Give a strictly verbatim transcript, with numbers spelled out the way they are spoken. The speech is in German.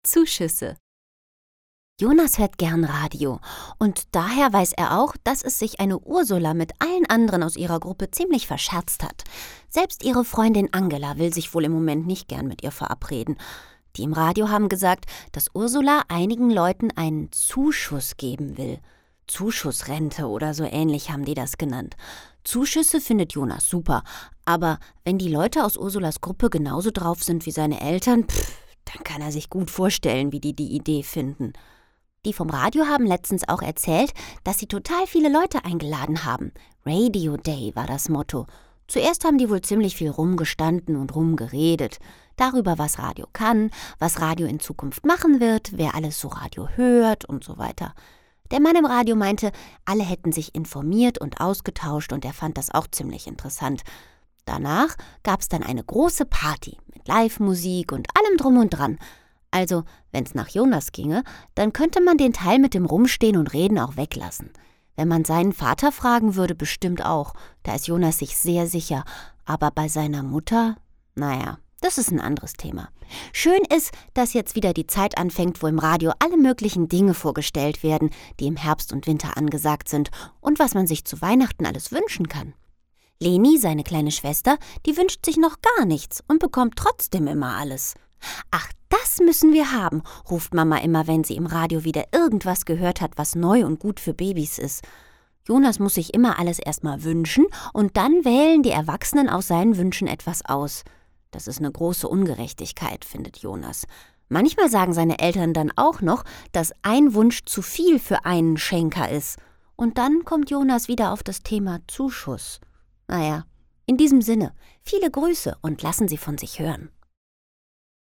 Zuschüsse. Jonas hört gern Radio und daher weiß er auch, dass es sich eine Ursula mit allen anderen aus ihrer Gruppe ziemlich verscherzt hat. Selbst ihre Freundin Angela will sich wohl im Moment nicht gern mit ihr verabreden. Die im Radio haben gesagt, dass Ursula einigen Leuten einen Zuschuss geben will. Zuschussrente oder so ähnlich haben die das genannt. Zuschüsse findet Jonas super, aber wenn die Leute aus Ursulas Gruppe genauso drauf sind wie seine Eltern, pff, dann kann er sich gut vorstellen, wie die die Idee finden. Die vom Radio haben letztens auch erzählt, dass sie total viele Leute eingeladen haben. Radio Day war das Motto. Zuerst haben die wohl ziemlich viel rumgestanden und rumgeredet. Darüber, was Radio kann, was Radio in Zukunft machen wird, wer alles so Radio hört und so weiter. Der Mann im Radio meinte, alle hätten sich informiert und ausgetauscht und er fand das auch ziemlich interessant. Danach gab es dann eine große Party mit Live-Musik und allem drum und dran. Also, wenn es nach Jonas ginge, dann könnte man den Teil mit dem Rumstehen und Reden auch weglassen. Wenn man seinen Vater fragen würde, bestimmt auch. Da ist Jonas sich sehr sicher. Aber bei seiner Mutter, naja, das ist ein anderes Thema. Schön ist, dass jetzt wieder die Zeit anfängt, wo im Radio alle möglichen Dinge vorgestellt werden, die im Herbst und Winter angesagt sind und was man sich zu Weihnachten alles wünschen kann. Leni, seine kleine Schwester, die wünscht sich noch gar nichts und bekommt trotzdem immer alles. »Ach, das müssen wir haben«, ruft Mama immer, wenn sie im Radio wieder irgendwas gehört hat, was neu und gut für Babys ist. Jonas muss sich immer alles erstmal wünschen und dann wählen die Erwachsenen aus seinen Wünschen etwas aus. Das ist eine große Ungerechtigkeit, findet Jonas. Manchmal sagen seine Eltern dann auch noch, dass ein Wunsch zu viel für einen Schenker ist. Und dann kommt Jonas wieder auf das Thema Zuschuss. Naja, in diesem Sinne, viele Grüße und lassen Sie von sich hören.